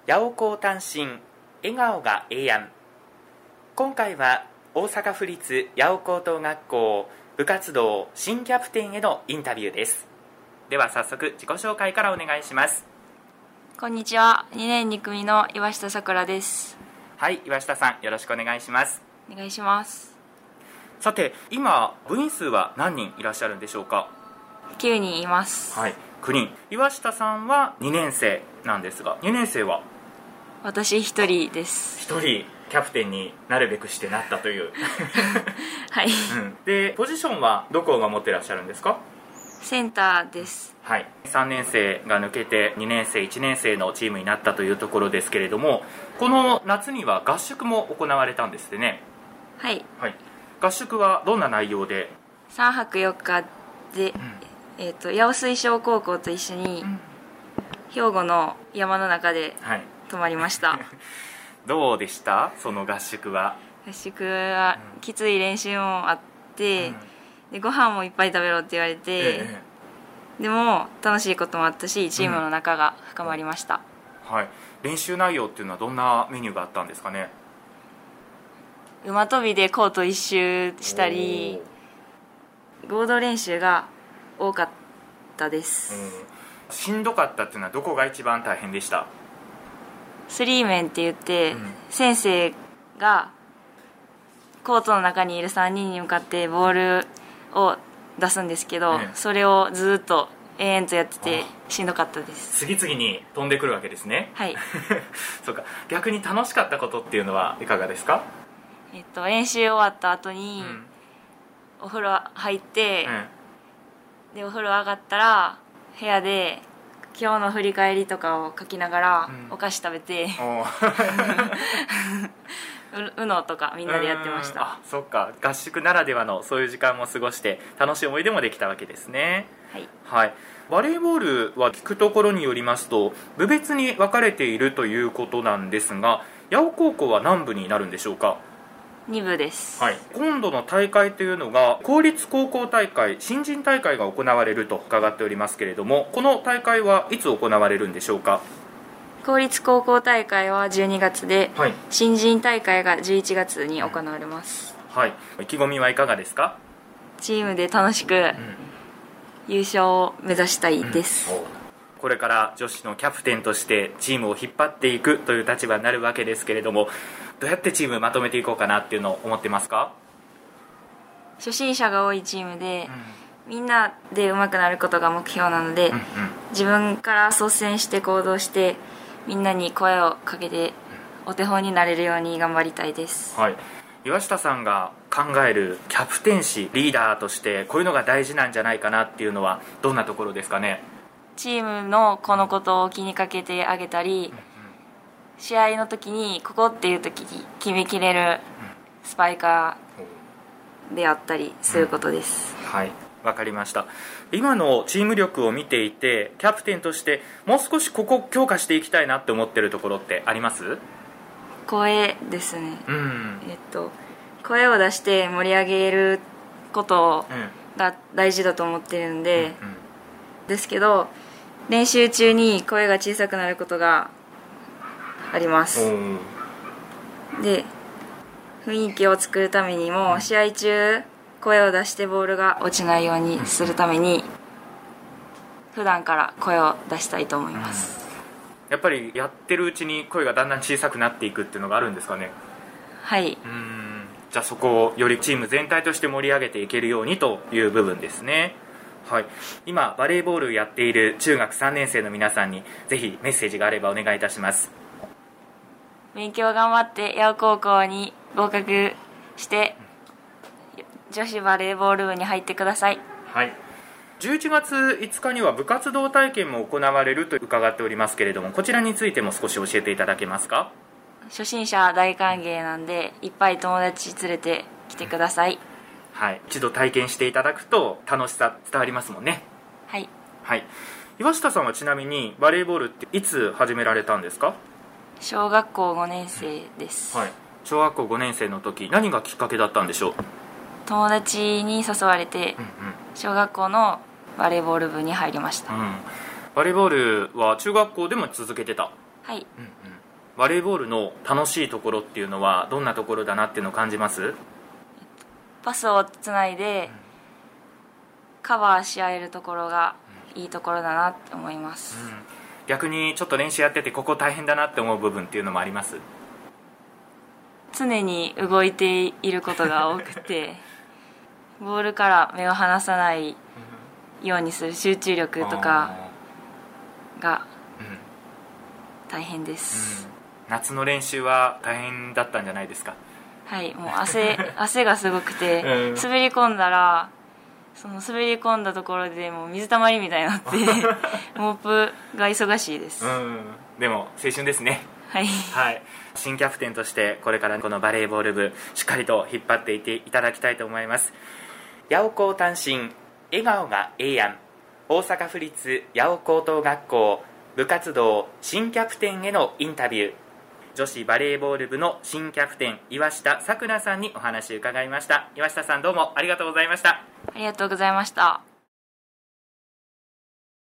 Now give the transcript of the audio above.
八尾校単身笑顔がええやん。今回は大阪府立八尾高等学校部活動新キャプテンへのインタビューです。では早速自己紹介からお願いします。 こんにちは、2年2組の岩下さくらです。 はい、岩下さんよろしくお願いします。 お願いします。 さて今部員数は何人いらっしゃるんでしょうか。 9人います。 はい、9人。岩下さんは2年生なんですが、2年生は私1人です。 1人キャプテンになるべくしてなったというはい、 でポジションはどこを守ってらっしゃるんですか。 センターです。 はい、3年生が抜けて2年生1年生のチームになったというところですけれども、この夏には合宿も行われたんですね。 はい、 はい、合宿はどんな内容で。 3泊4日で、八尾水晶高校と一緒に、兵庫の山の中で泊まりました、 どうでしたその合宿は。 合宿はきつい練習もあって、でご飯もいっぱい食べろって言われて、でも楽しいこともあったしチームの仲が深まりました、 はい、練習内容っていうのはどんなメニューがあったんですかね。 馬跳びでコート一周したり合同練習が多かったです、 しんどかったっていうのはどこが一番大変でした。 スリーメンって言って、先生がコートの中にいる3人に向かってボールを出すんですけど、それをずっと延々とやっててしんどかったです。 次々に飛んでくるわけですね。 はいそうか。逆に楽しかったことっていうのはいかがですか。 練習終わった後に、お風呂入って、でお風呂上がったら部屋で今日の振り返りとかを書きながら、お菓子食べてUNO とかみんなでやってました。 あ、そっか。合宿ならではのそういう時間も過ごして楽しい思い出もできたわけですね。 はい、 はい、バレーボールは聞くところによりますと部別に分かれているということなんですが、八尾高校は何部になるんでしょうか。 2部です、 はい、今度の大会というのが公立高校大会新人大会が行われると伺っておりますけれども、この大会はいつ行われるんでしょうか。 公立高校大会は12月で、新人大会が11月に行われます、 はい、意気込みはいかがですか。 チームで楽しく、優勝を目指したいです、 これから女子のキャプテンとしてチームを引っ張っていくという立場になるわけですけれども、どうやってチームまとめていこうかなっていうのを思ってますか。 初心者が多いチームで、みんなで上手くなることが目標なので、自分から率先して行動してみんなに声をかけてお手本になれるように頑張りたいです、 はい、岩下さんが考えるキャプテンシーリーダーとしてこういうのが大事なんじゃないかなっていうのはどんなところですかね。 チームのこのことを気にかけてあげたり、試合の時にここっていう時に決めきれるスパイカーであったりすることです、 はい、わかりました。今のチーム力を見ていてキャプテンとしてもう少しここ強化していきたいなって思ってるところってあります？ 声ですね、声を出して盛り上げることが大事だと思ってるんで、ですけど練習中に声が小さくなることがあります。で雰囲気を作るためにも、試合中声を出してボールが落ちないようにするために普段から声を出したいと思います、 やっぱりやってるうちに声がだんだん小さくなっていくっていうのがあるんですかね。 はい。 じゃあそこをよりチーム全体として盛り上げていけるようにという部分ですね。はい、今バレーボールやっている中学3年生の皆さんにぜひメッセージがあればお願いいたします。 勉強頑張って八尾高校に合格して女子バレーボール部に入ってください。 はい、11月5日には部活動体験も行われると伺っておりますけれども、こちらについても少し教えていただけますか。 初心者大歓迎なんでいっぱい友達連れてきてください。 はい、一度体験していただくと楽しさ伝わりますもんね。 はい、 はい、岩下さんはちなみにバレーボールっていつ始められたんですか。 小学校5年生です、 はい、小学校5年生の時何がきっかけだったんでしょう。 友達に誘われて、小学校のバレーボール部に入りました、 バレーボールは中学校でも続けてた。 はい、 バレーボールの楽しいところっていうのはどんなところだなっていうのを感じます？ パスをつないでカバーし合えるところがいいところだなって思います、 逆にちょっと練習やっててここ大変だなって思う部分っていうのもあります？ 常に動いていることが多くてボールから目を離さないようにする集中力とかが大変です、 夏の練習は大変だったんじゃないですか？ はい、もう汗がすごくて、滑り込んだらその滑り込んだところでもう水たまりみたいになってモープが忙しいです、 でも青春ですね。 はい、 はい、新キャプテンとしてこれからこのバレーボール部しっかりと引っ張っていっていただきたいと思います。八尾高単身笑顔がええやん、大阪府立八尾高等学校部活動新キャプテンへのインタビュー、女子バレーボール部の新キャプテン岩下さくらさんにお話を伺いました。岩下さん、どうもありがとうございました。 ありがとうございました。